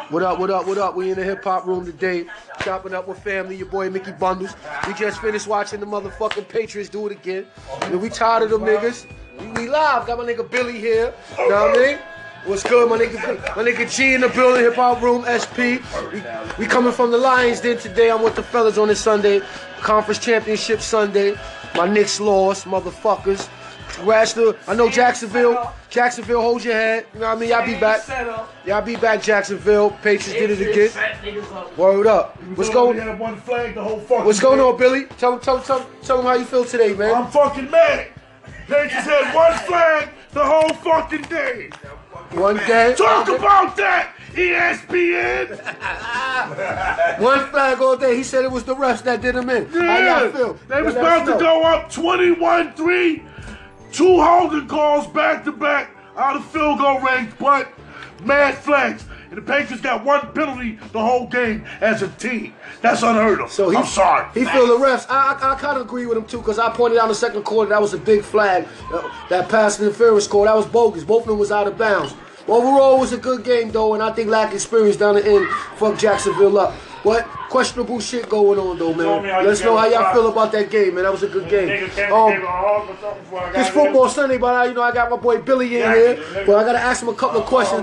What up, what up, what up? We in the hip-hop room today, chopping up with family, your boy Mickey Bundles. We just finished watching the motherfucking Patriots do it again. And we tired of them niggas. We live. Got my nigga Billy here. You know what I mean? What's good, my nigga G in the building, hip-hop room, SP. We coming from the Lions Den today. I'm with the fellas on this Sunday, Conference Championship Sunday. My Knicks lost, motherfuckers. Congrats to, I know Jacksonville, hold your head. You know what I mean? Y'all be back. Y'all be back, Jacksonville. Patriots did it again. Word up. What's going on? What's going on, Billy? Tell them how you feel today, man. I'm fucking mad. Patriots had one flag the whole fucking day. One day? Talk about that, ESPN. One flag all day. He said it was the refs that did him in. Yeah. How y'all feel? They was about to go up 21-3. 2 holding calls back-to-back out of field goal range, but mad flags. And the Patriots got one penalty the whole game as a team. That's unheard of. So I'm sorry. He feel the refs. I kind of agree with him, too, because I pointed out in the second quarter that was a big flag. That pass interference call, that was bogus. Both of them was out of bounds. Overall, it was a good game, though, and I think lack of experience down the end fucked Jacksonville up. But questionable shit going on, though, man. Let's know how y'all feel about that game, man. That was a good game. It's Football Sunday, but I got my boy Billy in here. But I got to ask him a couple of questions.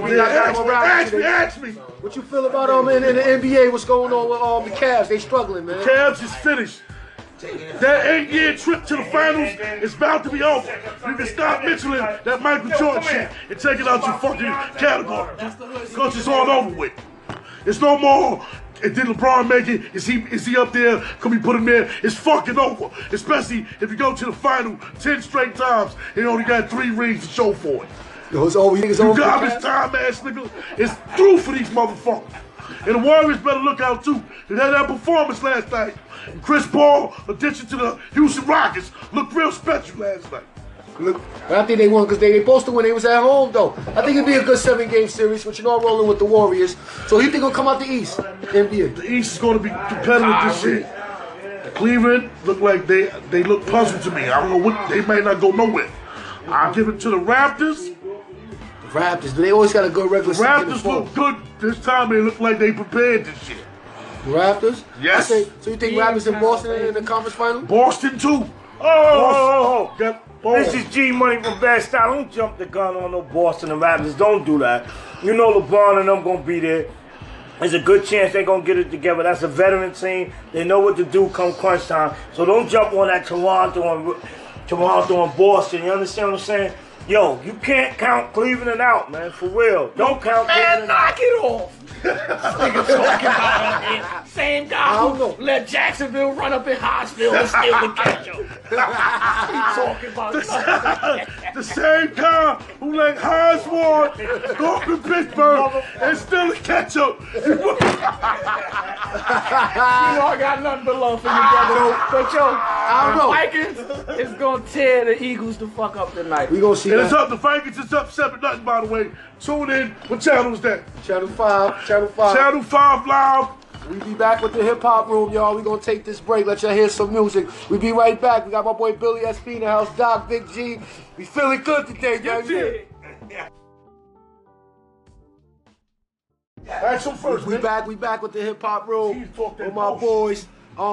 Ask me. What you feel about in the NBA? What's going on with the Cavs? They struggling, man. The Cavs is finished. That 8-year trip to the finals is about to be over. You can stop mentioning that Michael Jordan shit and take it out your fucking category. Because it's all over with. It's no more. And did LeBron make it? Is he up there? Can we put him there? It's fucking over. Especially if you go to the final 10 straight times and you only got 3 rings to show for it. Yo, it's over. You garbage time ass nigga. It's through for these motherfuckers. And the Warriors better look out too. They had that performance last night. And Chris Paul, addition to the Houston Rockets, looked real special last night. Look, but I think they won because they supposed to win. They was at home though. I think it'd be a good 7-game series, but I'm rolling with the Warriors. So who you think gonna come out the East? NBA. The East is gonna be competitive this year. Cleveland look like they look puzzled to me. I don't know what they might not go nowhere. I'll give it to the Raptors. The Raptors, they always got a good regular season. Raptors look good this time. They look like they prepared this year. The Raptors? Yes. So you think Raptors and Boston in the conference final? Boston too. Oh. This is G Money from Bad Style. Don't jump the gun on no Boston and Raptors. Don't do that. You know LeBron and them gonna be there. There's a good chance they're gonna get it together. That's a veteran team. They know what to do come crunch time. So don't jump on that Toronto and Boston. You understand what I'm saying? Yo, you can't count Cleveland out, man. For real. Don't count Cleveland out. Knock it off. Nigga talking about it. Same guy who let Jacksonville run up in Hodgeville and steal the ketchup. He talking about the same guy who let Osborne go up to Pittsburgh and steal the ketchup. You know I got nothing but love for you, brother. But yo, the Vikings is gonna tear the Eagles the fuck up tonight. We gonna see and that. It's up. The Vikings is up 7-0, by the way. Tune in. What channel is that? Channel 5. Channel 5. Channel 5 Live. We be back with the hip-hop room, y'all. We gonna take this break, let y'all hear some music. We be right back. We got my boy Billy SP in the house, Doc, Big G. We feeling good today, baby. Ask them first, We back with the hip-hop room with my boys.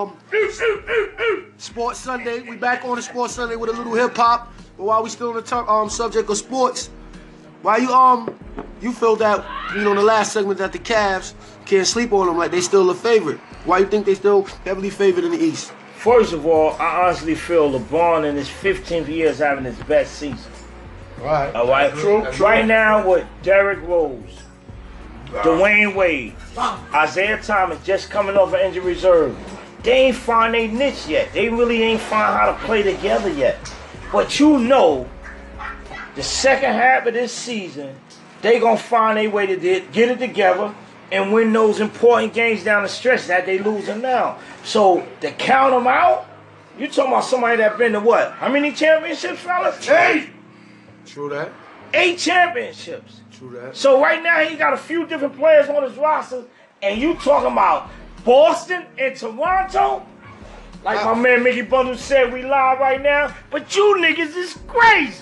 Sports Sunday. We back on the Sports Sunday with a little hip-hop. But while we still on the subject of sports, why you feel that, in the last segment that the Cavs can't sleep on them like they still a favorite? Why you think they still heavily favored in the East? First of all, I honestly feel LeBron in his 15th year is having his best season. Right. All right. True. Right now with Derrick Rose, Dwayne Wade, Isaiah Thomas just coming off an injury reserve. They ain't find their niche yet. They really ain't find how to play together yet. But the second half of this season, they gonna find a way to get it together and win those important games down the stretch that they losing now. So to count them out, you talking about somebody that been to what? How many championships, fellas? 8. True that. 8 championships. True that. So right now he got a few different players on his roster, and you talking about Boston and Toronto? Like my man Mickey Bundles said, we live right now, but you niggas is crazy.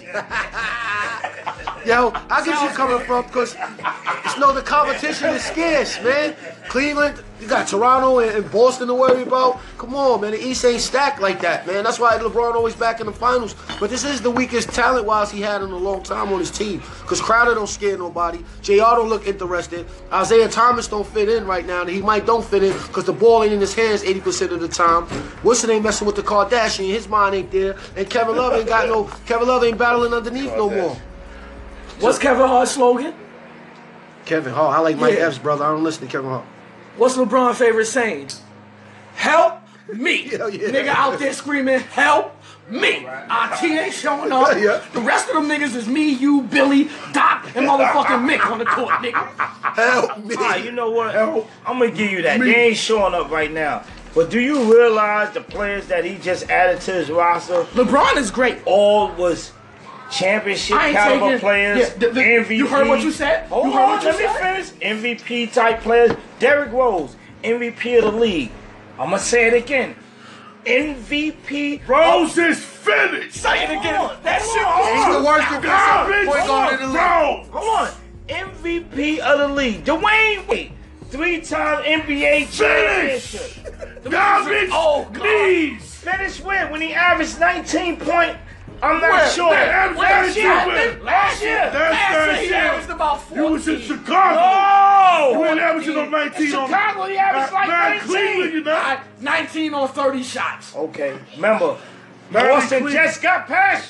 Yo, I get you coming from because the competition is scarce, man. Cleveland, you got Toronto and Boston to worry about. Come on, man. The East ain't stacked like that, man. That's why LeBron always back in the finals. But this is the weakest talent-wise he had in a long time on his team. Because Crowder don't scare nobody. JR don't look interested. Isaiah Thomas don't fit in right now. And he might don't fit in because the ball ain't in his hands 80% of the time. Wilson ain't messing with the Kardashian. His mind ain't there. And Kevin Love ain't battling underneath no more. What's Kevin Hart's slogan? Kevin Hart. I like Mike Epps, brother. I don't listen to Kevin Hart. What's LeBron's favorite saying? Help me. Yeah. Nigga out there screaming, help me. RT ain't showing up. Yeah. The rest of them niggas is me, you, Billy, Doc, and motherfucking Mick on the court, nigga. Help me. You know what? Help I'm going to give you that. me. They ain't showing up right now. But do you realize the players that he just added to his roster LeBron is great. all was championship caliber players, MVP. You heard what you said? Hold on, let me finish. MVP type players. Derrick Rose, MVP of the league. I'm going to say it again. MVP. Rose is finished. Say it again. That shit. He's the worst defensive point guard in the league. Rose. Hold on. MVP of the league. Dwayne Wade. 3-time NBA championship. Garbage. Oh, God. Knees. Finished when he averaged 19 points. I'm not Where? sure. Where? Last year. Where? Last year. That's Last that year, he averaged about 14. You was in Chicago. You ain't averaging no 19 on Chicago, he averaged like Not 19. Cleveland, you know. 19 on 30 shots. Okay, remember, Not Boston Cleveland. just got past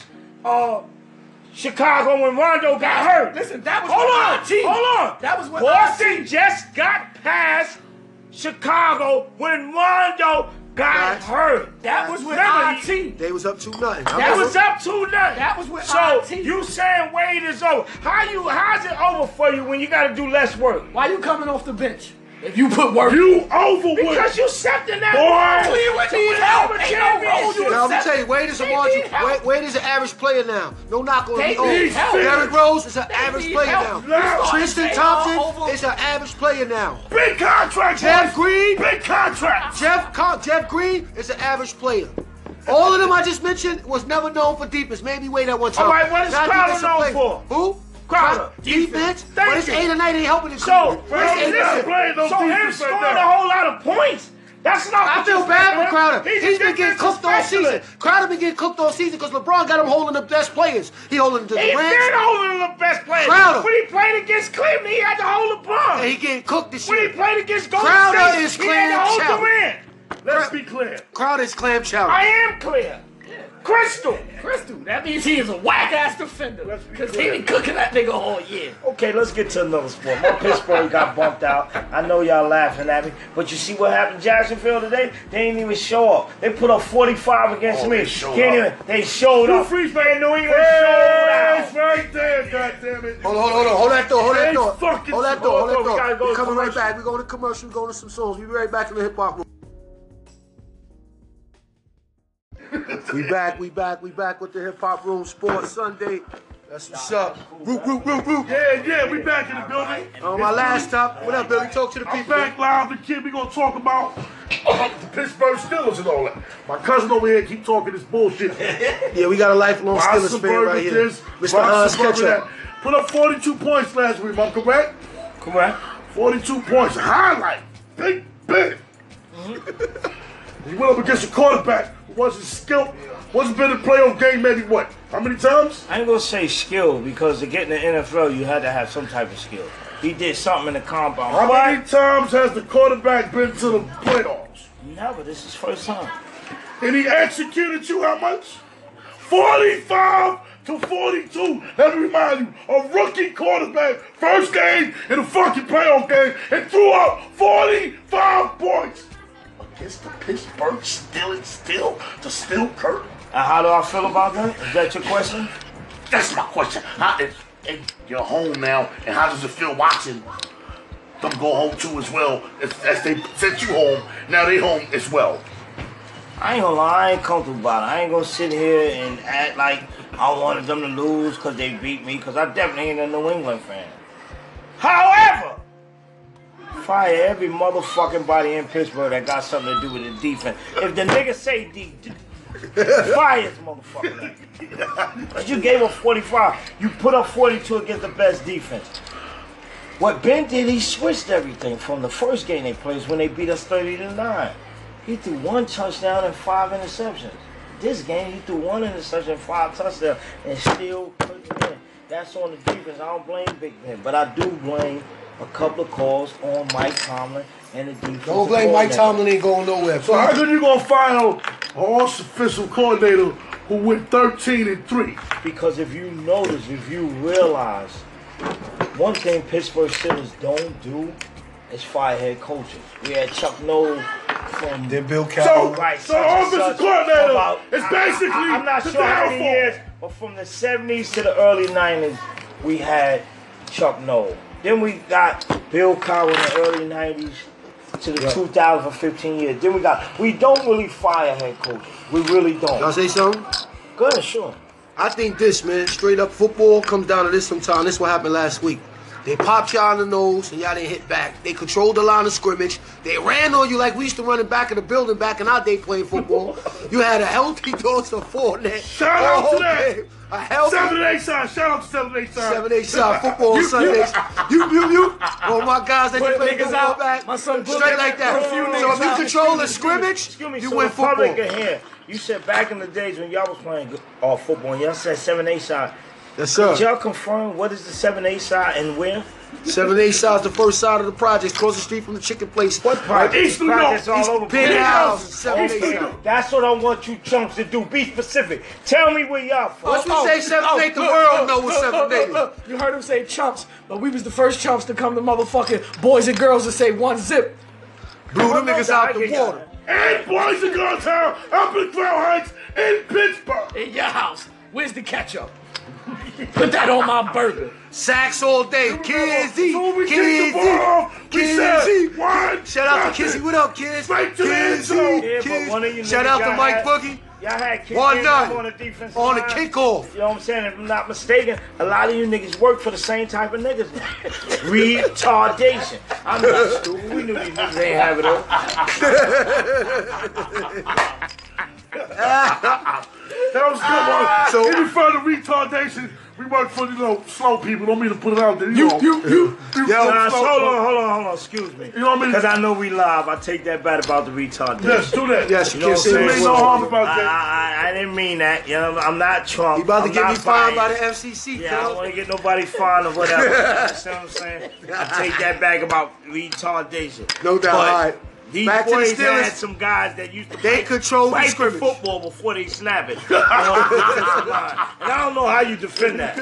Chicago when Rondo got hurt. Listen, that was Hold with on, RT. hold on. That was with Boston RT. just got past Chicago when Rondo got hurt. That was with Remember, RT. They was up 2-0. That was up 2-0. That was with So RT. you saying Wade is over? How's it over for you when you got to do less work? Why you coming off the bench? If you put work. You over with. Because you stepped in that Boy. ball. Cleveland needs help. Ain't no road you Now, I'm gonna accept. tell you, Wade is a They margin. need help. Wade is an average player now. No knock on They him. need help. Derrick Rose is an average need player help. now. Now. Tristan They Thompson are over- is an average player now. Big contract. Jeff boys. Green, Big contract. Jeff Green is an average player. All of them I just mentioned was never known for defense. Maybe Wade at one time. All right, what is Not Crowder defensive known player. for? Who? Crowder. Defense. Thank But it's you. 8 and 8 ain't helping the So, Cleveland. Bro, It's he's 8 not and 6. playing no so him defense scoring right a now. whole lot of points. That's not. I what feel you bad think, for Crowder. man. He's been getting cooked all season. specialist. Crowder been getting cooked all season because LeBron got him holding the best players. He holding the He Durant. been holding the best players. Crowder. When he played against Cleveland, he had to hold LeBron. And he getting cooked this When he year. played against Golden Crowder State, is he had to hold clam Durant. Let's be clear. Crowder is clam chowder. I am clear. Crystal. Crystal, that means he is a whack-ass defender. Let's be Because he clear. been cooking that nigga all year. Okay, let's get to another sport. My Pittsburgh got bumped out. I know y'all laughing at me, but you see what happened in Jacksonville today? They didn't even show up. They put up 45 against me. They showed Can't up. even. They showed up. Free And New England Hey, showed it's out. right there, goddammit. Hold on. Hold that door. Hold that Hey, door. fucking- Hold that door. Hold that we gotta door. go We're to coming right commercial. back. We're going to commercial. We're going to some songs. We'll be right back in the hip hop room. We back with the Hip Hop Room Sports Sunday. That's what's up. Root. Yeah, we back in the building. On my last stop. What up, Billy? Talk to the I'm people. back live, the kid. We gonna talk about the Pittsburgh Steelers and all that. My cousin over here keep talking this bullshit. Yeah, we got a lifelong Ross Steelers fan Suburban right here. this, Mr. Ross Hans Suburban Ketchup. that. Put up 42 points last week, am I correct? Correct. 42 points. Highlight. Big. He went up against a quarterback who wasn't skilled, wasn't been in a playoff game maybe what? How many times? I ain't gonna say skill because to get in the NFL, you had to have some type of skill. He did something in the compound. How many times has the quarterback been to the playoffs? Never. This is first time. And he executed you how much? 45 to 42. Let me remind you, a rookie quarterback, first game in a fucking playoff game, and threw up 45 points against the Pittsburgh Steelers, the Steel Curtain. How do I feel about that? Is that your question? That's my question. You're home now, and how does it feel watching them go home too as well? As they sent you home, now they home as well. I ain't gonna lie, I ain't comfortable about it. I ain't gonna sit here and act like I wanted them to lose because they beat me, because I definitely ain't a New England fan. However, fire every motherfucking body in Pittsburgh that got something to do with the defense. If the nigga say fire this motherfucker. But you gave up 45. You put up 42 against the best defense. What Ben did, he switched everything from the first game they played when they beat us 30-9. He threw 1 touchdown and 5 interceptions. This game, he threw 1 interception and 5 touchdowns and still couldn't win. That's on the defense. I don't blame Big Ben, but I do blame a couple of calls on Mike Tomlin and the defense. Don't blame Mike Tomlin, ain't going nowhere. So how come you gonna fire an offensive coordinator who went 13-3? Because if you notice, if you realize, one thing Pittsburgh Steelers don't do is fire head coaches. We had Chuck Noll from Then Bill Cowher. So offensive coordinator is basically I'm not the sure how many downfall. years, but from the 70s to the early 90s, we had Chuck Noll. Then we got Bill Cowher in the early 90s to the 2015 years. Then we don't really fire head coaches. We really don't. Y'all say something? Go ahead, sure. I think this, man, straight up football comes down to this sometimes. This is what happened last week. They popped y'all in the nose and y'all didn't hit back. They controlled the line of scrimmage. They ran on you like we used to run in back of the building back in our day playing football. You had a healthy dose of Fournette. Shout out to that. A healthy 7-8 side. Shout out to 7-8 side. 7-8 shot football Sundays. You. All my guys that Put play niggas football out. back. My son put Straight niggas like that. out. A few So niggas if you out. control the scrimmage, Excuse me, you so win the public football. in here, you said back in the days when y'all was playing football and y'all said 7-8 side. Yes, Did sir. y'all confirm what is the 7-8 side and where? 7-8 shots, the first side of the project, across the street from the chicken place. What East New York. Projects all over Big Pittsburgh. house, 7-8 Okay. shot. That's what I want you chumps to do. Be specific. Tell me where y'all from. Once we say 7-8, the world know what 7-8 is. Look. You heard him say chumps, but we was the first chumps to come to motherfucking boys and girls and say 1 zip. Blew them niggas out the water. And Boys and Girls Town up in Crown Heights in Pittsburgh. In your house. Where's the ketchup? Put that on my burger. Sacks all day. Kizzy. So when we kicked the ball off, we said, Kizzy. one, Shout out to nothing. Kizzy. What up, kids? Straight to the end zone. Yeah, but one of you Shout niggas out to y'all Mike had- Boogie. Y'all had kids 1-0 on the defensive on the line. kickoff. You know what I'm saying? If I'm not mistaken, a lot of you niggas work for the same type of niggas. Retardation. I'm not stupid. We knew these niggas ain't have it all. That was a good one. So- Any further retardation, we work for, slow people. Don't mean to put it out there. You. Nah, slow- hold on. Excuse me. You know what I mean? Because I know we live. I take that back about the retardation. Yes, do that. Yes, you You know can't what say I'm There saying? ain't no harm about that. I didn't mean that. You know, I'm not Trump. You about to I'm get not me fined by the biased. FCC, Yeah, I don't cuz. want to get nobody fined or whatever. You understand what I'm saying? I take that back about retardation. No doubt. But All right. these Back to the boys Steelers. had some guys that used to They control the fight scrimmage. football before they snap it. And I don't know how you defend that.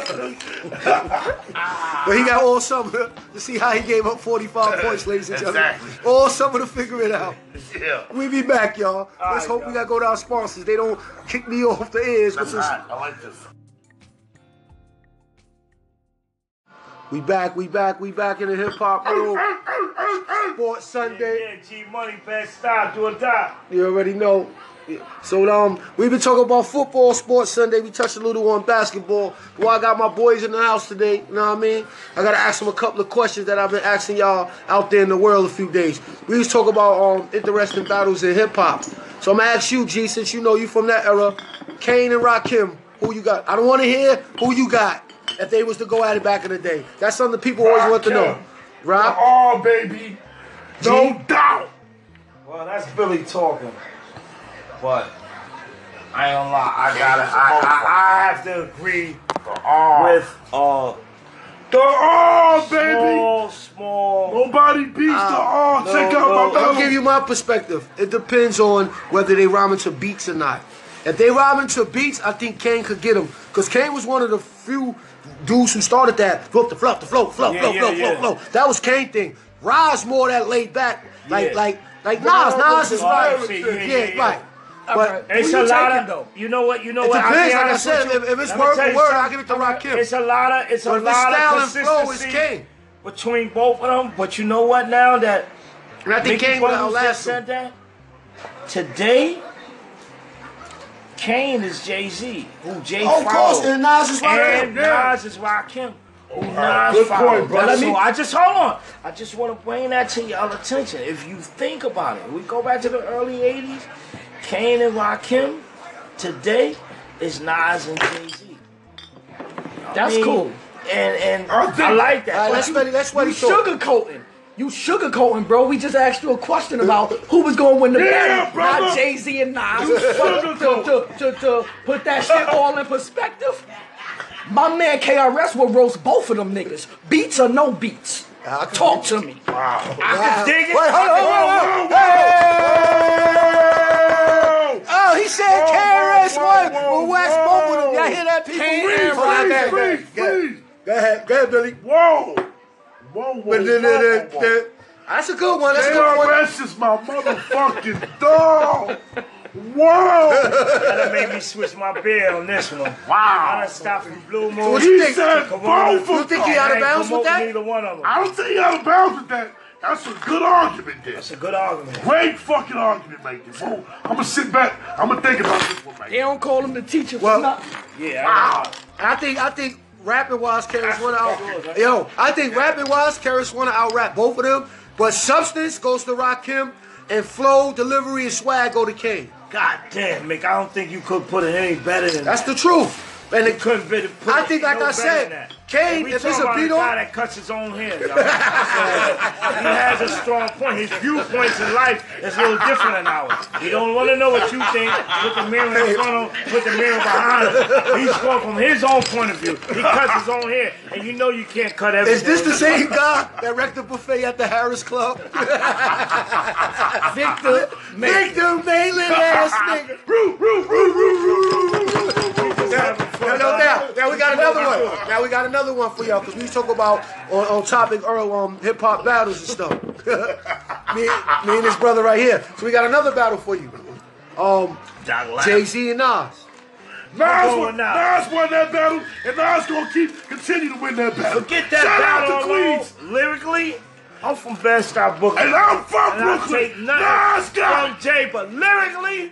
But he got all summer to see how he gave up 45 points, ladies and gentlemen. Exactly. All summer to figure it out. Yeah. We be back, y'all. Let's right, hope we gotta go to our sponsors. They don't kick me off the ears with this. I like this. We back in the hip hop room. Sports Sunday. Yeah, G Money, best style, do or die. You already know. Yeah. So we've been talking about football, Sports Sunday. We touched a little on basketball. Well, I got my boys in the house today. You know what I mean? I gotta ask them a couple of questions that I've been asking y'all out there in the world a few days. We was talking about interesting battles in hip hop. So I'm gonna ask you, G, since you know you from that era, Kane and Rakim, who you got? I don't want to hear who you got if they was to go at it back in the day. That's something people always want to know. Rob? Oh, baby. No doubt. Well, that's Billy talking. But I ain't gonna lie, I have to agree with The baby. small. Nobody beats the Check out my I'll melody. give you my perspective. It depends on whether they rhyming to beats or not. If they rhyming to beats, I think Kane could get them. Because Kane was one of the few dudes who started that. Flow. That was Kane thing. Rise more that laid back. Like Nas is right. Right. But It's Who a you lot taking, of, though? you know what, it depends. Like I said, if it's word for word, I'll give it to Rakim. It's a lot of But if it's of style and flow, it's consistency Kane. between both of them. But you know what? Now that And I think Mickey Kane would Bundles just outlast said him. that, today Kane is Jay-Z, who Jay Oh, of course, followed. and Nas is right. And Nas is Rakim. Good point, bro. So I just hold on. I just want to bring that to y'all attention. If you think about it, we go back to the early '80s. Kane and Rakim. Today is Nas and Jay-Z. That's cool. And I like that. That's what you sugarcoating. You sugarcoating, bro. We just asked you a question about who was going to win the battle. Not Jay-Z and Nas. To put that shit all in perspective, my man KRS will roast both of them niggas. Beats or no beats. Talk to me. Wow. I can dig it. Wait, hold on. Oh, he said KRS won. We'll wax both of them. Y'all hear that, people? Freeze. Go ahead, Billy. Whoa. That's a good one. That's a good one. KRS is my motherfucking dog. Whoa. That made me switch my beer on this one. Wow. I done stopped for Blue Moon. So what you think? Said both You think he out of bounds with that? Neither one of them. I don't think he out of bounds with that. That's a good argument there. That's a good argument. Great fucking argument, mate. Whoa. I'm gonna sit back. I'm gonna think about this one, mate. They don't call him the teacher for Well, nothing. Yeah. Wow. I think rapping wise, Karis wanna out. Yo, I think rapping wise, Karis wanna out rap both of them. But substance goes to Rakim, and flow, delivery, and swag go to Kane. God damn, Mick, I don't think you could put it any better than That's that. the truth. And it Couldn't be I think, like I said, Kane, if it's a beat a guy on, that cuts his own hair, y'all. So, he has a strong point. His viewpoints in life is a little different than ours. He don't want to know what you think. Put the mirror in front of him, put the mirror behind him. He's going from his own point of view. He cuts his own hair, and you know you can't cut everything. is this the same guy that wrecked the buffet at the Harris Club? Victor Malin ass nigga. Now we got another one. Now we got another one for y'all because we talk about on topic hip hop battles and stuff. me and his brother right here. So we got another battle for you. Jay-Z and Nas. Nas won that battle, and Nas gonna continue to win that battle. Forget that Shout out battle to alone. Queens. Lyrically, I'm from Bed-Stuy, Brooklyn. And I'm from And I Brooklyn. take Nas nothing got from Jay, but lyrically,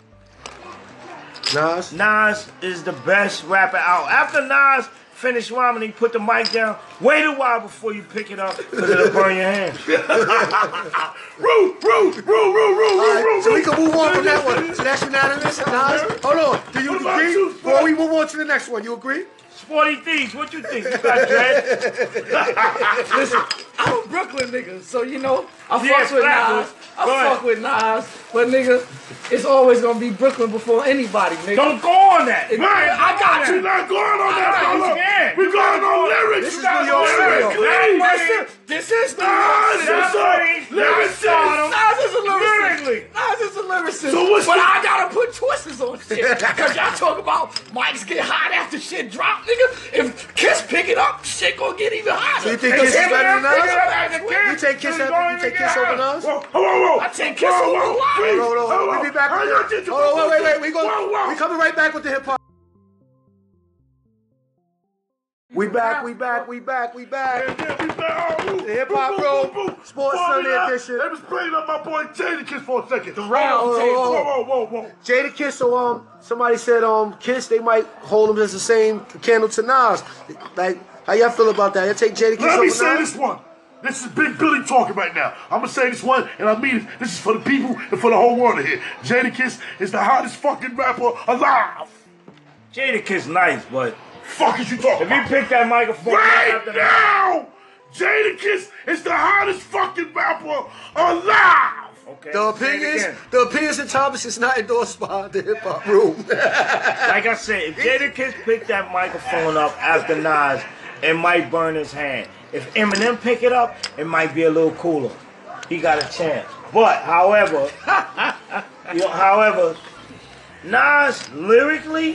Nas. Nas is the best rapper out. After Nas finished rhyming, he put the mic down. Wait a while before you pick it up, because it'll burn your hands. Alright, so we can move on from that one. So that's unanimous. Nas. Hold on. Do you agree? Before we move on to the next one, you agree? Sporty Thieves, what you think? You got dread? Listen, I'm a Brooklyn nigga, so you know I Yeah, fuck with Flatbush. Nas. Go I ahead. fuck with Nas, but nigga, it's always gonna be Brooklyn before anybody, nigga. Don't go on that. I got We're you. not going on that, I brother. understand. We're going on lyrics. This is New York City. This is the Nas is Nas a lyricist. Nas is a lyricist. Lyrically. Nas is a lyricist. So what's but the- I gotta put twisters on shit. Cause y'all talk about mics get hot after shit drop, nigga. If Kiss pick it up, shit gonna get even hotter. So you think Cause Kiss is better than Eminem pick it up as a Nas? kid, You take Kiss so it's going you take to Kiss get over hotter. Nas? Whoa. I take Kiss over a lot. Hold on. We be back. Hold on, wait. We coming right back with the hip hop. We back. The Hip Hop Room, Sports Sunday edition. They was playing up my boy Jadakiss for a second. The round table. Whoa. Jadakiss, so somebody said Kiss, they might hold him as the same candle to Nas. Like, how y'all feel about that? You take Jadakiss Let over me Nas? say this one. This is Big Billy talking right now. I'm gonna say this one, and I mean it. This is for the people and for the whole world to hear. Jadakiss is the hottest fucking rapper alive. Jadakiss nice, but Fuck is you talking if you about? pick that microphone Right after now, Jadakiss is the hottest fucking rapper alive. Okay, The say it again. opinions and topics is not endorsed by the Hip Hop Room. Like I said, if Jadakiss picked that microphone up after Nas, it might burn his hand. If Eminem pick it up, it might be a little cooler. He got a chance. But, however, Nas lyrically,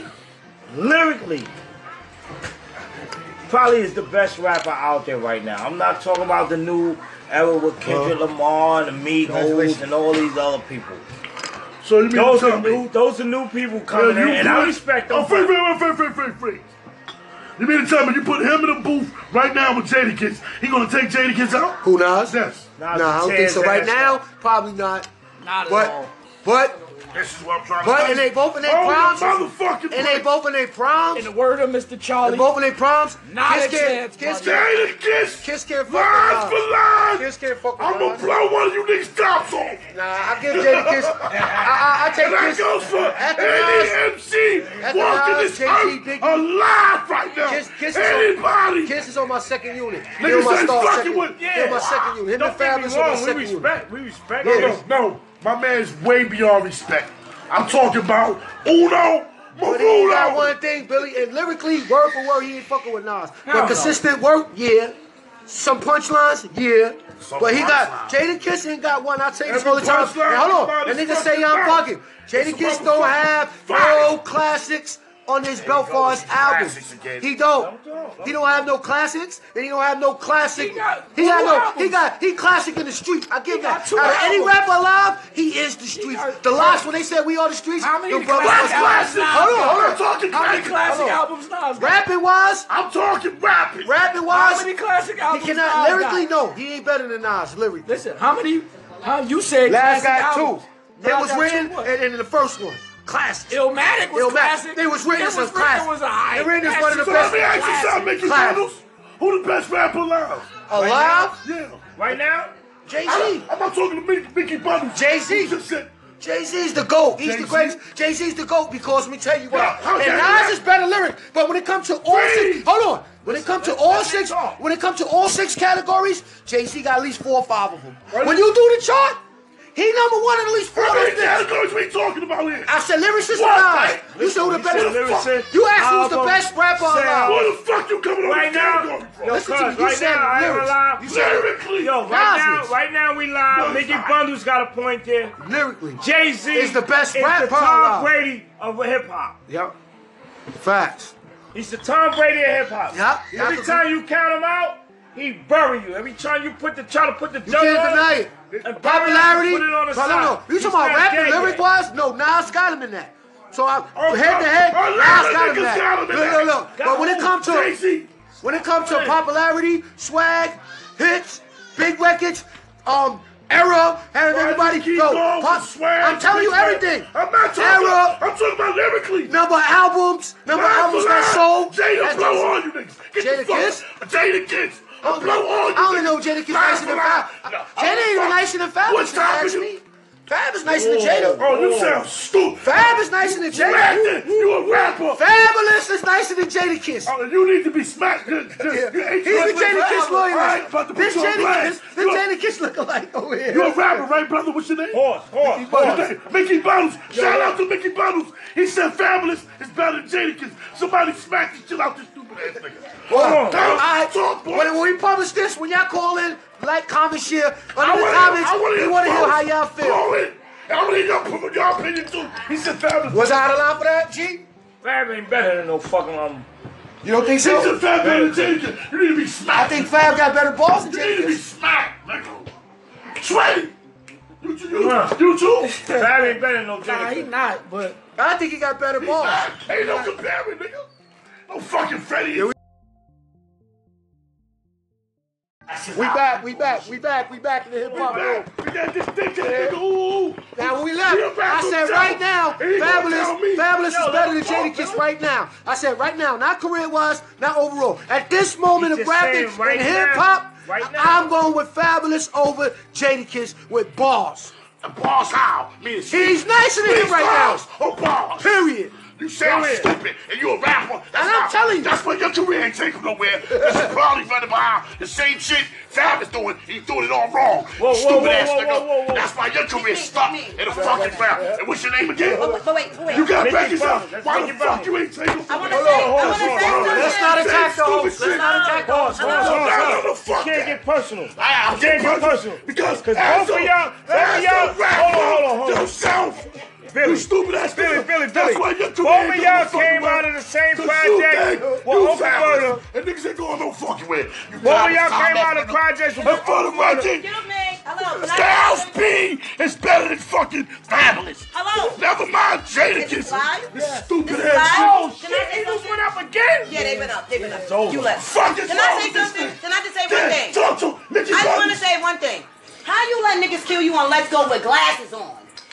probably is the best rapper out there right now. I'm not talking about the new era with Kendrick Lamar and the Migos and all these other people. So you mean Those to are tell me? new. Those are new people coming in, and I respect them. Free. You mean to tell me you put him in the booth right now with Jadakiss? He gonna take Jadakiss out? Who, Nas? Yes. Nah, I don't think so. Right now, probably not. Not at all. But This is what I'm trying to But say. and they both in their proms. Motherfucking And they both in their proms. In the word of Mr. Charlie. They both in their proms. Not a Kiss chance, Kiss brother. Kiss can't fuck lines with for Nas. lines. Kiss can't fuck with I'm gonna Nas. blow one of you niggas' tops off. Nah, I give Jadakiss. I take And that Kiss. goes for After any Nas, MC after walking Nas, this Jay-Z, earth Biggie. alive right now. Kiss is Anybody. Kiss is on my second unit. He Niggas on my say star fucking second with- unit. He on my second unit. Him and Don't get me Fabulous on my wrong. second We unit. respect. We respect. Yeah. No, my man's way beyond respect. I'm talking about Uno But he ain't got Marulo. one thing, Billy, and lyrically, word for word, he ain't fucking with Nas. Hell But no. consistent work, yeah. Some punchlines, yeah. Some But he got punchlines. Jadakiss ain't got one. I tell you this Every all the time. punchline And hold on, about that his nigga say I'm fucking mouth. bugging. It's a Jadakiss don't motherfucking have fire. no classics on his Belfast album. classics again. He don't. He don't have no classics, and he don't have no classic. He got He got two no. albums. He classic in the street. I give that. got two Out of any albums. rapper alive, he is the streets. got- The last when they said we are the streets, How many them brothers classic was albums classic. Nas Hold on, got? hold on. I'm talking How many classic. classic Hold on. albums Nas got? Rapping wise, I'm talking rapping. rapping How wise, many classic he albums cannot Nas lyrically. got? No, he ain't better than Nas lyrically. Listen, how you said Last classic got albums? two. It Nas was got written two what? and in the first one. Classic. Illmatic was classic. They was written as a classic. It was a high. They written as one of the So best. let me ask you something, Mickey Classic. Bottles. Who the best rapper alive? Alive? Yeah. Right now, Jay-Z. I'm not talking to Mickey Bottles. Jay-Z. You just said, Jay-Z's the GOAT. He's Jay-Z? the greatest. Jay-Z's the GOAT because let me tell you what. Yeah, how And can Nas you- is better lyric. But when it comes to all Please. six, hold on. When it comes to all six, when it comes to all six categories, Jay-Z got at least 4 or 5 of them. When you do the chart, he number one in at least 4 how of many those niggas. categories we talking about here? I said lyricist What? or Nas. You said who the best. said lyricist. You asked who's the Album, best rapper sound. alive. Where the fuck you coming on right this now, category from? yo, Listen to me, cuz, you right said now, I ain't gonna lyrics. lie. You said Lyrically. Yo, Nas. right now we live. Mickey Bundles got a point there. Lyrically. Jay-Z Is the best is rapper the Tom alive. Brady of hip hop. Yep. Facts. He's the Tom Brady of hip hop. Yep. Every time you count him out, he bury you. Every time you try to put the You dirt can't on deny him, it. and Popularity. put it on the No, side. no, no. You He's talking about not rapping dead yet. lyric wise? No, Nas got him in that. So I Oh, head to head, a lot Nas of got him in niggas that. got him in Look, that. look. But when it comes to Jay-Z. popularity, swag, hits, big records, era, having everybody keep go. going with swag, I'm telling you big swag. everything. I'm not talking Era, about, I'm talking about lyrically. number of albums that sold. Jada That's blow Jay-Z. all you niggas. Get Jada the fuck Kiss? Jada Kiss. I Blow all you don't even niggas. know Jada Kiss Line nicer for than line. Fab. No, Jada ain't even nicer than Fab. What if you time ask is me. it? Fab is nicer than Jada. Oh, you sound stupid. Fab is nicer than Jada. Acting, you a rapper. Fabulous is nicer than Jada Kiss. Oh, you need to be smacked. He's the Jada Kiss loyalist. About to put This you on Jada blast. Kiss, this Jada Kiss look alike over here. You a rapper, right, brother? What's your name? Horse. Mickey Bottles. Shout out to Mickey Bottles. He said Fabulous is better than Jadakiss. Somebody smack the shit out this stupid ass nigga. All Talk, right, talk, boy. when we publish this, when y'all call in, like, comment, share, I under the comments, we want to hear how y'all feel. Call in. I want to hear your opinion too. He said Fabulous. Was I out of line for that, G? Fab ain't better than no fucking You don't think He said so? Fab better than Jadakiss. You need to be I smacked. think Fab got better balls than You need to be Jada. smacked, nigga. Sweaty. You too? Fab ain't better than no Nah, he Jada. not, but I think he got better balls. Ain't no comparing, nigga. No fucking Freddie. We back in the hip hop room. We got this dickhead nigga. Ooh. Now when we left, I said right now, Fabulous is better than Jadakiss right now. I said right now, not career wise, not overall. At this moment He's of just rapping saying right and hip hop, now, right now. I'm going with Fabulous over Jadakiss with bars. Balls how? He's nicer than him right now. Oh, balls. Period. You sound stupid, and you a rapper. I'm telling you. That's why your career ain't taking nowhere. This is probably running behind the same shit Fab is doing. He's doing it all wrong. Stupid ass nigga. That's why your career stuck in a fucking rap. And what's your name again? But wait. You gotta Mickey back yourself. Bundles. That's Why the Mickey fuck Bundles. you ain't taking? I want to say something. Let's not attack the host. Let's not attack the host. No, fuck Can't that. get personal. I Can't get personal. Because both of y'all, hold on. yourself. Billy, You stupid ass Billy. That's why your career Both of ain't y'all going no came fucking out way. of the same The project shoe with thing, you Open fabulous. Murder. And niggas ain't going no fucking way. You Both of y'all came out of the projects with That's for the Open Murder. fucking. Excuse me. Hello. Can I Styles say something? P is better than fucking Fabulous. Hello. Never mind This Jadakiss. is live? This stupid This is ass live? shit. Oh Can shit, I say Eagles something? went up again? Yeah, they've been up. It's over. You left. Fuck is Can wrong I say with this something? thing? Can I just say one Yeah, thing? talk to Mickey I just want to Buttons. say one thing. How you let niggas kill you on Let's Go with glasses on?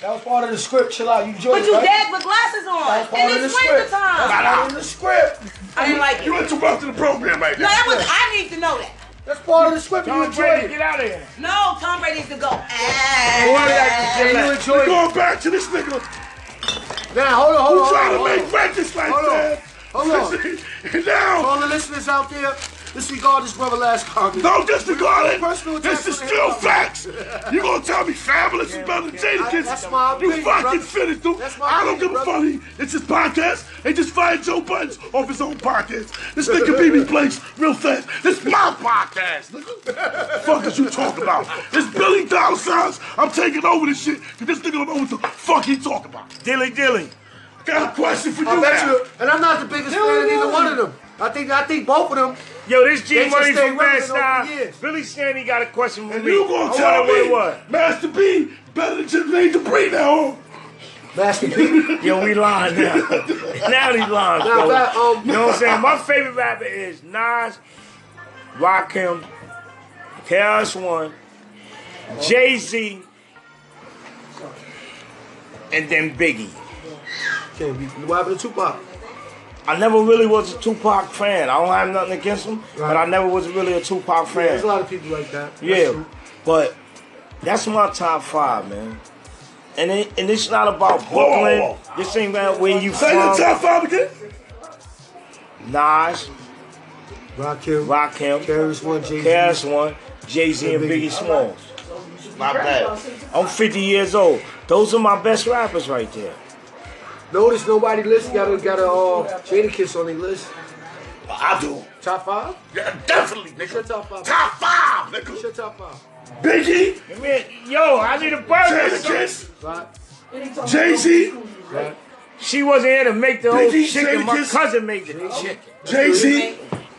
That was part of the script. Chill out. You joined, But you right? dead with glasses on. That's part And of the it's script. winter time. That's part of the script. I didn't like it. You interrupted the program right No, now. that was. I need to know that. That's part of the script. You Tom enjoyed Brady, it. get out of here. No, Tom Brady needs to go. Yeah, you enjoyed We're it. going back to this nigga Now, hold on, who hold trying on. to make records like Hold on. that. Hold on. And now, All the listeners out there, disregard this brother last comment. don't disregard it. Personal This is attack on still hip-hop. facts. You gonna tell me Fabulous is better than Jadakiss? That's my You opinion, fucking brother. finished, dude. That's my I don't opinion, give a brother. fuck. It's his podcast. They just fired Joe Buttons off his own podcast. This nigga BB Place real fast. This my podcast, nigga. Fuck is you talking about? This Billy Dollar Signs. I'm taking over this shit because this nigga don't know what the fuck he talking about. Dilly. Got a question for you I bet now. you, and I'm not the biggest fan of either one of them. I think both of them. Yo, this G They Money just stay from Bad relevant over Style. years. Billy Sandy got a question for And me. you gonna I tell wonder what me it was. Master B better than Jermaine Dupri now? Master P. Yo, we lying now. Now these lying, Now, fella. that, You know what I'm saying? My favorite rapper is Nas, Rakim, KRS-One, Jay-Z, and then Biggie. Can't be. What happened to Tupac? I never really was a Tupac fan. I don't have nothing against him, but I never was really a Tupac fan. There's a lot of people like that. That's Yeah, true. but that's my top 5, man. And it's not about Brooklyn. Whoa. This ain't about where you Say the from. top 5 again. Nas, Rakim, Rakim, KRS-One, Jay-Z. KRS-One, Jay-Z, and Biggie Smalls. Not bad. I'm 50 years old. Those are my best rappers right there. Notice nobody list got a Jadakiss on their list. I do. Top 5? Yeah, definitely, What's your nigga. top 5? Top 5, What's nigga. your top 5? Biggie, I mean, yo, I need a burger. Jadakiss, Right? Jay-Z, Right? She wasn't here to make the whole Biggie, chicken. My Jadakiss. cousin made the chicken. Jay-Z,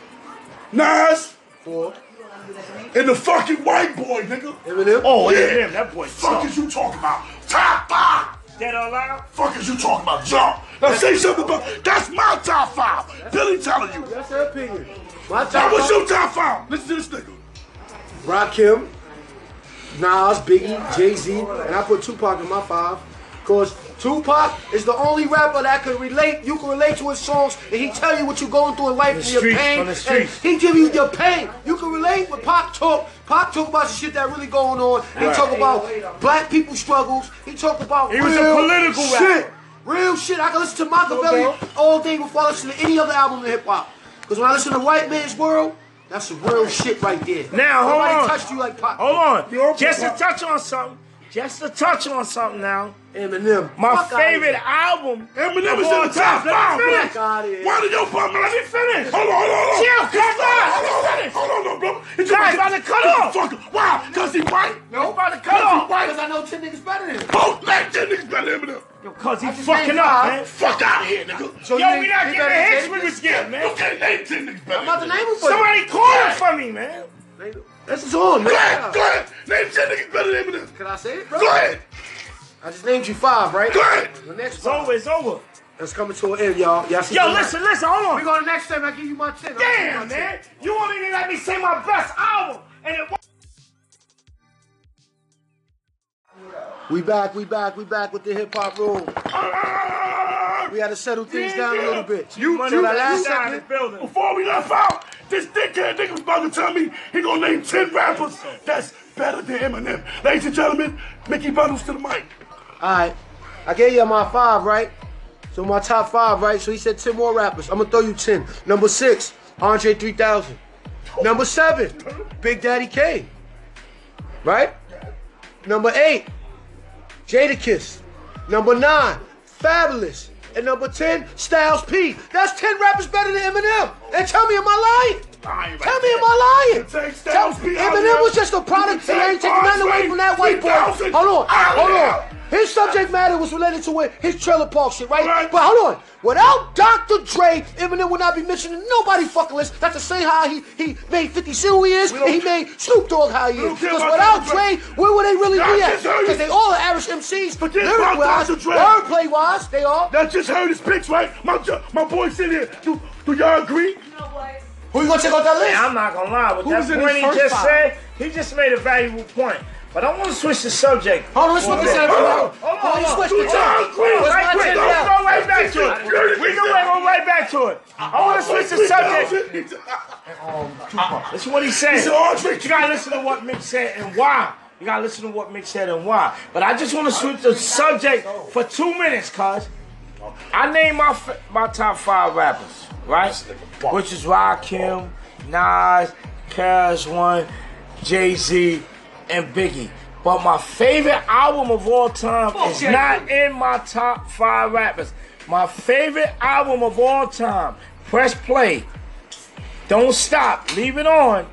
Nas, 4. and the fucking white boy, nigga. Eminem? Oh, Yeah. yeah, that boy. Fuck is you talking about? Top 5. Dead or alive? Fuck is you talking about, John? Now say something about. That's my top 5. Billy telling you. That's her opinion. My Now top what's 5. your top 5? Listen to this nigga. Rakim, Nas, Biggie, Jay-Z, and I put Tupac in my 5. Because Tupac is the only rapper that can relate, you can relate to his songs, and he tell you what you're going through in life and your streets, pain. on the And streets. he give you your pain. You can relate with Pac talk. Pac talk about the shit that really going on. He talk about black people's struggles. He talk about He was a real political shit. rapper. Real shit. I can listen to Machiavelli all day before I listen to any other album in hip hop. Because when I listen to White Man's World, that's some real shit right there. Now, hold Nobody on. touched you like Pac. Hold on. Yo, Just to Papa. touch on something. Just to touch on something now. Eminem. My Fuck outta favorite here. album. Eminem is of all in the top time. 5, Let me bro. finish. Fuck outta here. Why did your partner? Let me finish. Hold on. Chill, come on. Hold on, bro. It's Guys, about to cut off. Why? Because he white. No, about to cut off. Because I know 10 niggas better than him. Both black niggas better than Eminem. Yo, cuz he I just fucking named up, five. man. Fuck out of here, nigga. So Yo, you we think not he getting better the than hits we Jadakiss? was getting, You man. can't name 10 niggas better. I'm about to name them for Somebody call it for me, man. you. This is on, Go ahead. man. Go ahead. Name 10 niggas better than Eminem. Can I say it, bro? Go ahead. I just named you 5, right? Go ahead. The next It's 5. over, it's over. That's coming to an end, y'all. Y'all see Yo, the- listen, hold on. We go to the next time. I give you my 10. I'll give you Damn, my 10. man. You won't even let me say my best album. And it We back with the hip hop room. We had to settle things down a little bit. You money So that right last inside segment, the building. Before we left out, this dickhead nigga was about to tell me he gonna name 10 rappers that's better than Eminem. Ladies and gentlemen, Mickey Bundles to the mic. Alright. I gave you my 5, right? So my top 5, right? So he said 10 more rappers. I'm gonna throw you 10. Number 6, Andre 3000. Number 7, Big Daddy Kane. Right? Number 8, Jadakiss. Number 9, Fabulous. And number 10, Styles P. That's 10 rappers better than Eminem. And tell me, am I lying? Tell me, am I lying? Take Styles P out Eminem there. was just a product. He You ain't take taking nothing away Andre from that white boy. 3000 Hold out on. there. His subject matter was related to his trailer park shit, right? Right. But hold on. Without Dr. Dre, Eminem would not be mentioned in nobody's fucking list. That's the same how he made 50 Cent who he is, We and he don't- made Snoop Dogg how he We don't is. care Because about without Dr. Dre. Dre, where would they really Y'all be at? just heard Because it. they all are average MCs. Forget Lyric about wise, Dr. Dre. wordplay wise, they are. That just heard his picks, right? My boy sitting here. Do y'all agree? Who you gonna check out that list? I'm not gonna lie, with Who that was in point his he first just 5? said, he just made a valuable point. But I want to switch the subject. Hold on, let's switch the subject. Hold on, you switch the subject. Let's go right back to it. We can go right back to it. I want to switch the subject. That's what he said. You gotta listen to what Mick said and why. You gotta listen to what Mick said and why. But I just want to switch the subject for 2 minutes, cuz. I named my top 5 rappers, right? Which is Rakim, Nas, KRS-One, Jay-Z, and Biggie. But my favorite album of all time is not in my top 5 rappers. My favorite album of all time, press play, don't stop, leave it on.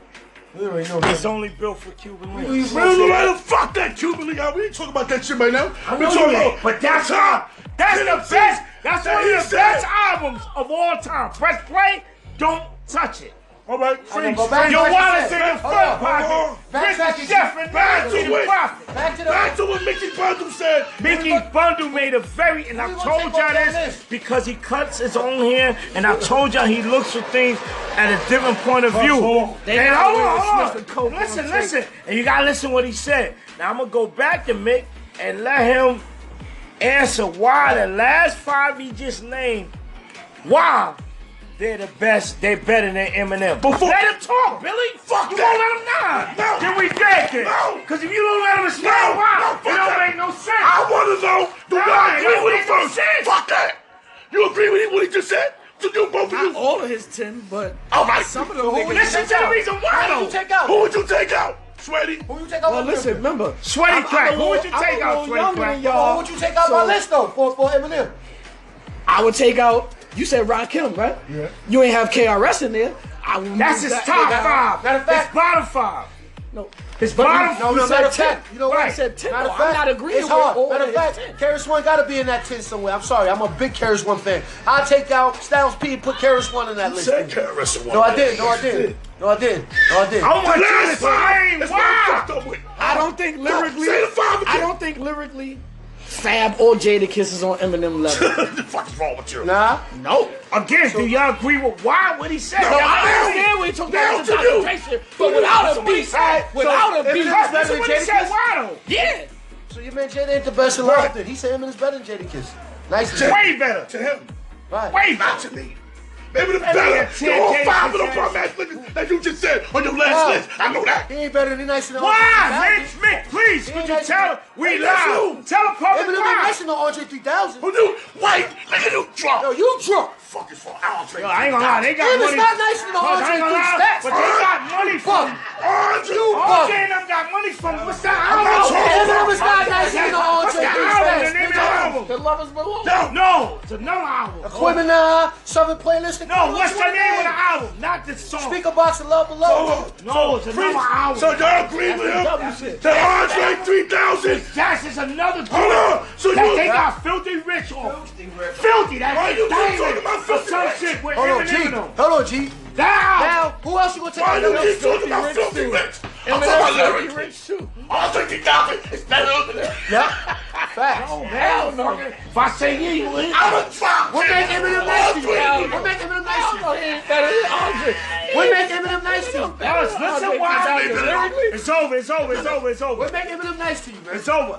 It's only built for Cuban Links. Man, fuck that Cuban Link album. We ain't talking about that shit right now. We talking about, but that's the best. That's one of the best albums of all time. Press play, don't touch it. All right, freeze. Your wallet's in your front pocket. Mr. Chef and Back to Nine it. Profit. Back to what Mickey Bundle said. Mickey Bundle made a very, and I told y'all this because he cuts his own hair, and I told y'all he looks at things at a different point of view. And hold on. Listen. And you gotta listen what he said. Now I'm gonna go back to Mick and let him answer why the last 5 he just named, why they're the best, they're better than Eminem. Let him talk, Billy. Fuck you that. won't let him not. No. Then we dead then. No. Because if you don't let him explain why, it don't make no sense. I want to know, do y'all agree with him first? Sense. Fuck that. You agree with what he just said? To you, both of you? Not all of his 10, but All right. some of them. Listen to the reason why Who though. you take out? Who would you take out? Sweaty? Who you take out? Well, listen, remember. Sweaty Crack. Who would you take out, Sweaty Crack? Who would you take out my list though for Eminem? I would take out. You said Rakim, right? Yeah. You ain't have KRS in there. I would That's move his that top nigga out. 5. Matter of fact- His bottom 5. No. His bottom. No, You matter said of 10. fact, you know what? I said 10. Matter though. of I'm fact, not agreeing it's with hard. all Matter of of fact, his 10. KRS-One got to be in that 10 somewhere. I'm sorry, I'm a big KRS-One fan. I'll take out Styles P and put KRS-One in that list. Said KRS-One. No, I didn't. No, I didn't. No, I didn't. No, I didn't. I want you to Last five. explain That's what I'm why. fucked up with. I don't think lyrically. Say the 5 again. I don't think lyrically. Fab or Jadakiss is on Eminem level. What the fuck is wrong with you? Nah. No. Again, do y'all agree with why? What he said? No, I I understand when he talked Now about to the you. documentation, but without a Somebody beat, said. without a beat, Eminem's better That's than what he said. Jadakiss? Why though? yeah. So your man Jada ain't the best in life then. He said Eminem's better than Jadakiss. Nice. Way better. To him. Right. Way Not better. to me. Maybe the That better. nigga The whole 10K 5 of them says- bum ass niggas that you just said on your last list. I know that. He ain't better than he nice in the Why, Mick, please, could you tell? We Hey, that's live. you. Tell the public Eminem ain't why. nice in the Andre 3000. Who you? White. Nigga, you drunk. Yo, you drunk. Fuck is for Andre. Yo, I ain't gonna lie, they got Him is money. not nice in the Cuz I Andre ain't gonna 3 lie, stats. but they got money from. Andre. OJ and them got money from. What's that I'm not album? talking Eminem is not nice in the What's Andre the 3 album? The stats. name of the album? The lovers below. No, it's another album. Equipment, Southern Playlist. No, what's the name of the album? Not this song. Speaker Box of Love Below. No, it's another album. So y'all agree with him? That Andre 3000. That's is another Hold on. So that you. they got Filthy Rich on. Filthy, that Why you diamond talking about or Filthy some Rich? shit with Hold on, G. Eminem on. Hold on, G. That Now, who else you gonna take Why out? you Them keep talking about Rich Filthy too. Rich? I'm talking about Eminem lyrically. Rich too. Andre 3000 is better than that. Yeah. Facts. Hell no. If I say yeah, you ain't. I'm a drop. What make Eminem nice to you? What make Eminem nice to you? What make Eminem nice to you? Fellas, listen why. It's over, it's over, it's over, it's over. What make Eminem nice to you, man? It's over.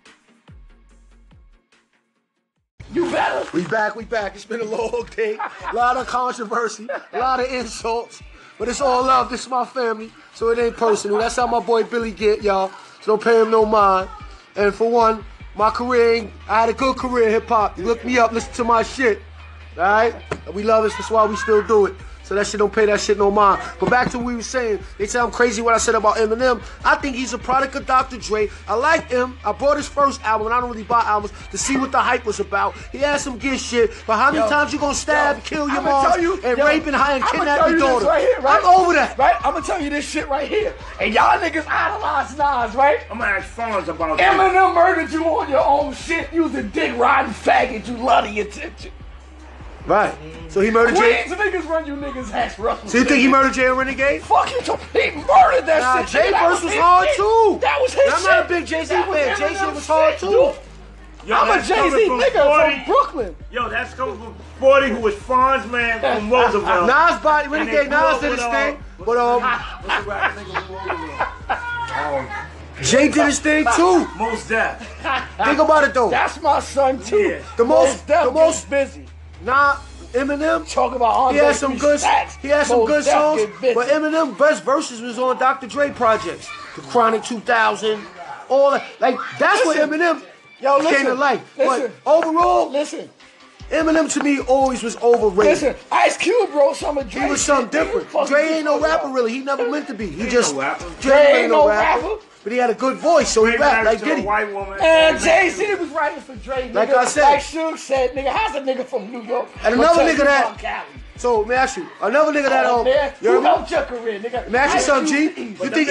You better. We back. It's been a long day. A lot of controversy, a lot of insults. But it's all love. This is my family, so it ain't personal. That's how my boy Billy get, y'all. So don't pay him no mind. And for one, my career ain't, I had a good career in hip-hop. You look me up, listen to my shit. Alright? We love it, that's why we still do it. So that shit don't pay that shit no mind. But back to what we were saying. They say I'm crazy what I said about Eminem. I think he's a product of Dr. Dre. I like him. I bought his first album, and I don't really buy albums, to see what the hype was about. He had some good shit, but how many times you gonna stab, kill your I'ma mom, tell you- and yo, rape and I'ma kidnap tell your you this daughter? right here, right? I'm over that. Right? I'm gonna tell you this shit right here. And y'all niggas idolize Nas, right? I'm gonna ask Fonz about that. Eminem murdered you on your own shit. You was a dick riding faggot. You love the attention. Right. So he murdered Jay. Queens niggas run you niggas Hash Russell. So you think he murdered Jay and Renegade? Fuck you, he murdered that Nah, shit. Jay nigga. That verse was his hard shit. too. That was his And I'm shit. not a big Jay-Z That was fan. Jay-Z Eminem's was hard shit, too. dude. Yo, I'm a that's coming Jay-Z from nigga 40. from Brooklyn. Yo, that's coming from 40, who was Fonz man from Roosevelt. Nas body, And Renegade they grew Nas up did with, his thing. But Jay did his thing too. Most Def. Think about it though. That's my son too. Yeah. The most busy. Nah, Eminem. Talk about He had some good. He had some good songs, but Eminem. Eminem best verses was on Dr. Dre projects, The Chronic 2000, all that. Like that's what Eminem came to life. But overall, listen. Eminem to me always was overrated. Listen, Ice Cube wrote some of Dre. He was something different. Dre ain't no rapper really. He never meant to be. He just Dre ain't no rapper. But he had a good voice, so he rapped like Diddy. And Jay-Z was writing for Dre, nigga. Like I said. Like Suge said, nigga, how's a nigga from New York? And another gonna nigga tell you that. about Cali? So let me ask you, another nigga that Man, you who heard me? helped your career, nigga? Let me ask you something, G. You think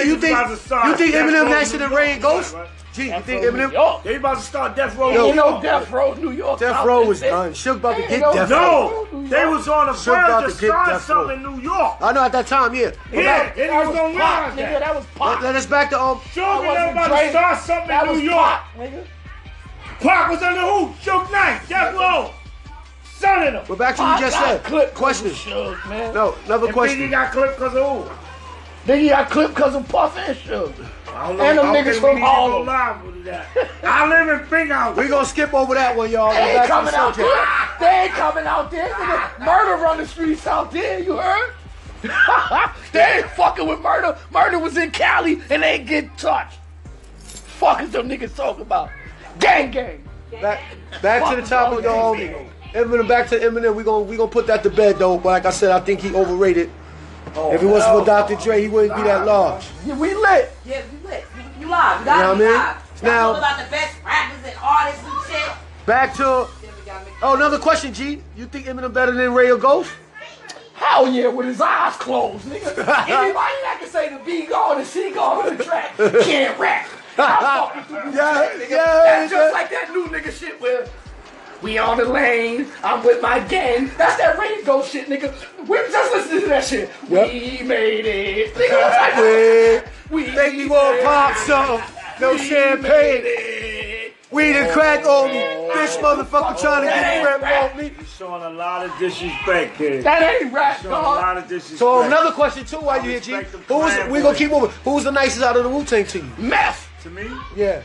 Eminem nicer than Ray and Ghost? G, you think Eminem? They about to start Death Row. Ain't no Death Row, New York. Death Row was done. Suge about to get Death Row. No, they was on the Suge about verge to of get starting Death Row. something in New York. I know at that time, yeah. But Yeah, it was gonna Pop, realize nigga. that. That was Pop. let us back to Suge was about to start something That in was New York. Pop, nigga. Pac was under who? Suge Knight, Death Row. Son of them. But back to what you just said. Question. Suge, man. No, another And Biggie question. got clipped because of who? Biggie got clipped because of Puff and Suge. I don't know. And them I don't niggas think from we need to go Harlem. live with that. I live in Big House. We gonna skip over that one, y'all. They Go ain't back to coming the out subject. there. They ain't coming out there. Nigga, murder run the streets out there, you heard? They ain't fucking with murder. Murder was in Cali and they ain't get touched. Fuck is them niggas talking about? Gang gang. Back to the top of the Eminem. Back to Eminem. We gonna put that to bed though. But like I said, I think he overrated. If it wasn't for Dr. Dre, he wouldn't be that large. Yeah, we lit. Yeah, you lit. You live. You You know gotta what be I mean? live. Now- Y'all know about the best rappers and artists and shit. Back to another question, G. You think Eminem better than Ray or Ghost? Hell yeah, with his eyes closed, nigga. Anybody that can say the B guard and C guard on the track can't rap. I fucking through this shit, nigga. That's just like that new nigga shit where we on the lane, I'm with my gang. That's that Ray Ghost shit, nigga. We just listening to that shit. Yep. We made it. Nigga, what's like We think we gonna pop something. No champagne. We the crack on me. This motherfucker trying to get rap on me. You're showing a lot of disrespect, kid. That ain't rap, Showing a dog. lot of disrespect. So another question too, while you here, G. We gonna keep moving. Who's the nicest out of the Wu-Tang to you? Meth. To me, Yeah.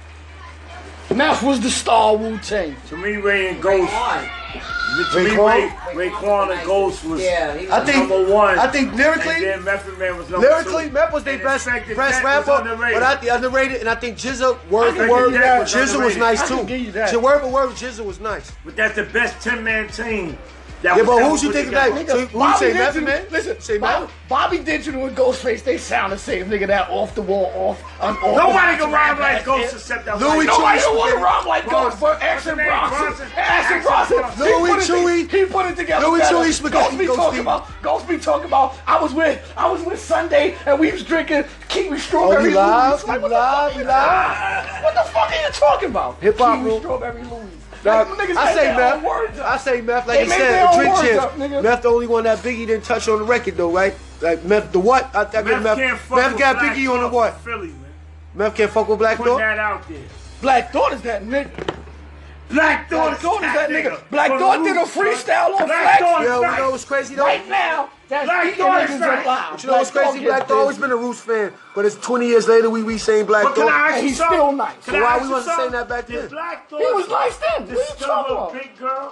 Meth was the star Wu-Tang. to me, Ray and Ghost. To me, Raekwon and Ghost was Yeah, he was I think number one. I think and lyrically, then Method Man was number lyrically, two. Meth was their And best Inspector Deck was rapper, underrated. but underrated. And I think Jizza, word for Inspector word, Deck was Jizza was underrated. nice I can too. give you that. Word for word, Jizza was nice. But that's the best 10-man team. That Yeah, was but ever who's you put think together. like? So who you say, Method Man? Listen, Say Method. Bobby Digital and Ghostface, they sound the same. Nigga, that off the wall, off. Nobody can rhyme like Ghost except that Louis white Nobody Chewy don't want to Spaghetti. rhyme like Ghost, but Action Bronson. Action Bronson. Louis Chewy. He put it together. Louis better. Chewy Spaghetti. Ghost be talking about. Ghost be talking about. I was with Sunday and we was drinking kiwi Oh, strawberry. you live? Louis. Like, You what the fuck live? you You live? What the fuck are you talking about? Hip-hop Kiwi rule. strawberry Louis. Dog, Like, niggas I make say their own words Meth. up. I say Meth. Like They he make said, their own drink words champs. up, nigga. Meth the only one that Biggie didn't touch on the record though, right? Like Meth the what? I give Meth Meth. can't fuck Meth with got Black Biggie on the Thought what? from Philly, man. Meth can't fuck with Black Put Thought. that out there. Black Thought is that nigga. Black Thought Black Thought is that nigga. From Black the Thought did a roots, son. freestyle on Black Flex. Thought is Yeah, we nice. know what's crazy though. Right now, that's Black beating Thought is niggas nice. alive. But you know what's crazy? Black Thought always been a Roots fan, but it's 20 years later we saying Black But can I Thought. ask And you he's something? still nice. Can So I why ask we you wasn't saying something? that back Did then? Black Thought He was nice then. What are you talking discover about? Big Girl?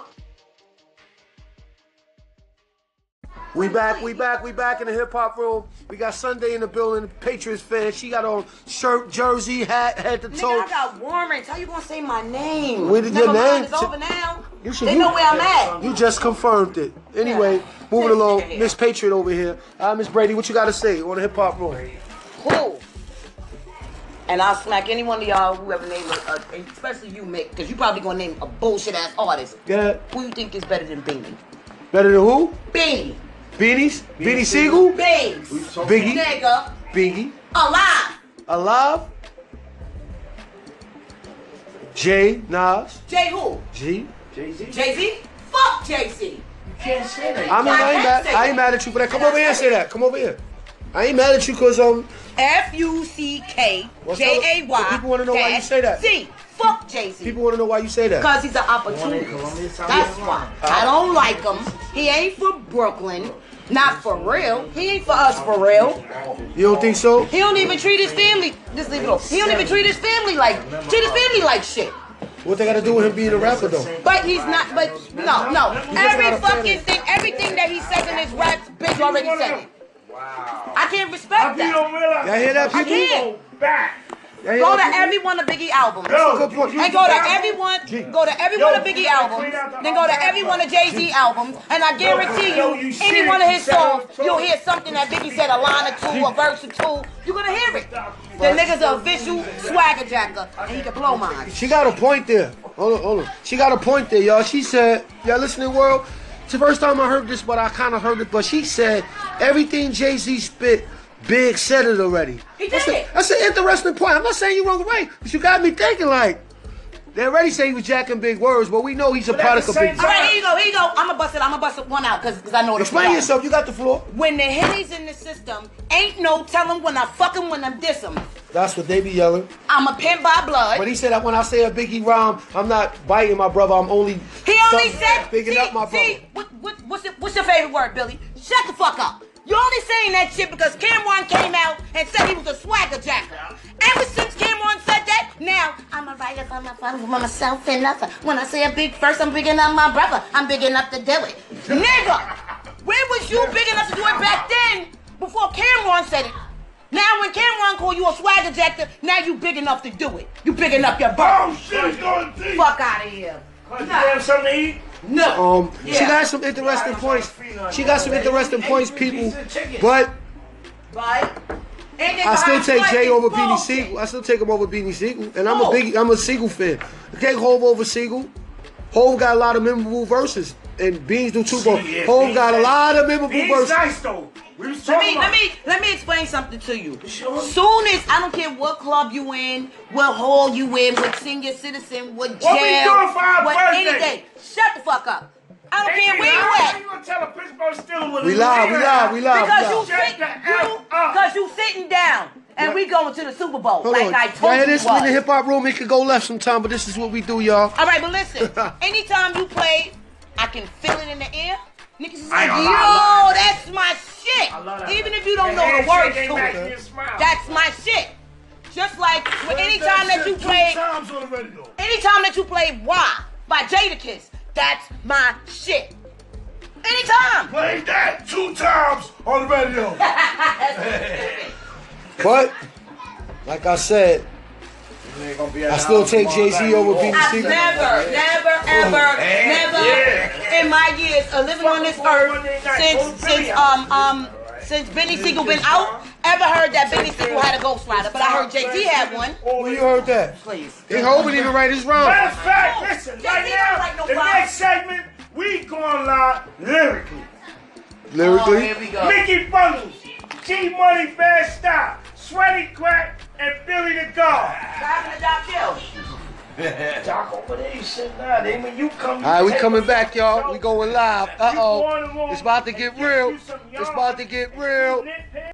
We back in the hip hop room. We got Sunday in the building, Patriots fan. She got on shirt, jersey, hat, head to Nigga, toe. I got warrants. How you gonna say my name? Where did Never your mind, name- It's over now. You should- They you- know where I'm at. You just confirmed it. Anyway, moving along, Miss Patriot over here. Miss Brady, what you got to say on the hip hop room? Cool. And I'll smack any one of y'all, whoever name it, especially you, Mick, because you probably gonna name a bullshit ass artist. Yeah. Who you think is better than Beanie? Better than who? Beanie. Beanies? Beanie Siegel? Biggs. Biggie? Nigga. Biggie? Alive. Alive? J, Nas, J who? G. Jay-Z? Fuck Jay-Z. Can't say that. I mean, I ain't mad at you for that. Come over here and say that. Come over here. I ain't mad at you because Fuckjay. Well, people wanna know why you say that. Z. Fuck Jay-Z. people want to know why you say that. Because he's an opportunist. That's why. I don't like him. He ain't from Brooklyn. Not for real. He ain't for us for real. You don't think so? He don't even treat his family. Just leave it alone. He don't even treat his family like shit. What they got to do with him being a rapper though? But he's not. But no. Every fucking thing, everything that he says in his raps, bitch already said it. Wow. I can't respect that. Y'all hear that, people? I can't. Back. Go to every one of Biggie albums. Good point. And go to every one of Biggie albums. Then go to every one of Jay-Z albums. And I guarantee you, any one of his songs, you'll hear something that Biggie said, a line or two, a verse or two. You're gonna hear it. The nigga's a visual swagger jacker, and he can blow mine. She got a point there. Hold on. She got a point there, y'all. She said, y'all listening, world? It's the first time I heard this, but I kind of heard it. But she said, everything Jay-Z spit, Big said it already. He did it. That's an interesting point. I'm not saying you wrong or right, but you got me thinking like, they already say he was jacking big words, but we know he's a product of big. All right, here you go. I'm gonna bust it one out because I know the Explain yourself. You got the floor. When the Henny's in the system, ain't no telling when I fuck him, when I diss him. That's what they be yelling. I'm a pimp by blood. But he said that when I say a Biggie rhyme, I'm not biting my brother. I'm only. He only said. Bigging up my brother. What's your favorite word, Billy? Shut the fuck up. You're only saying that shit because Cameron came out and said he was a swagger jacker. Ever since Cameron said that, now I'm a writer for myself and nothing. When I say a big first, I'm big enough my brother. I'm big enough to do it. Nigga, where was you big enough to do it back then before Cameron said it? Now when Cameron called you a swagger jacker, now you big enough to do it. You big enough your bird. Oh shit, going deep. Fuck out of here. You have something to eat? No. She got some interesting points. She got some interesting points, people. But I still take Jay over Beanie Siegel. I still take him over Beanie Siegel, and I'm a Siegel fan. I take Hov over Siegel. Hov got a lot of memorable verses, and Beans do too. But Hov got a lot of memorable verses. Nice though. Let me explain something to you. Soon as I don't care what club you in, what hall you in, what senior citizen, what jail, What we doing for our birthday? anything. Shut the fuck up. I don't care where you at. You gonna tell a Pittsburgh Steelers what We live. Because you sitting down and we going to the Super Bowl. Hold on. I told you This in the hip hop room, it could go left sometime, but this is what we do, y'all. All right, but listen. Anytime you play, I can feel it in the air. Niggas is like, yo, that's my shit. Even if you don't know the words to it, that's my shit. Just like anytime that you play Why by Jadakiss, that's my shit. Anytime. Played that 2 times on the radio. But, like I said, I still take Jay-Z over Beanie Siegel. Never in my years of living on this earth since Beanie Siegel been out, ever heard that Beanie Siegel had a ghostwriter, but I heard Jay-Z had one. When you heard that? Please. He hoping he even write his rhyme. Matter of fact, listen, right now, the next segment, we going live lyrically. Lyrically? Here we go. Mickey Bundles, G-Money, Bad Style, Sweaty Crack, and Billy the God. Driving the Doc Hill. Doc over there, you said nah. Then when you come, All right, we coming back, y'all. We going live. Uh-oh. It's about to get real. It's about to get real.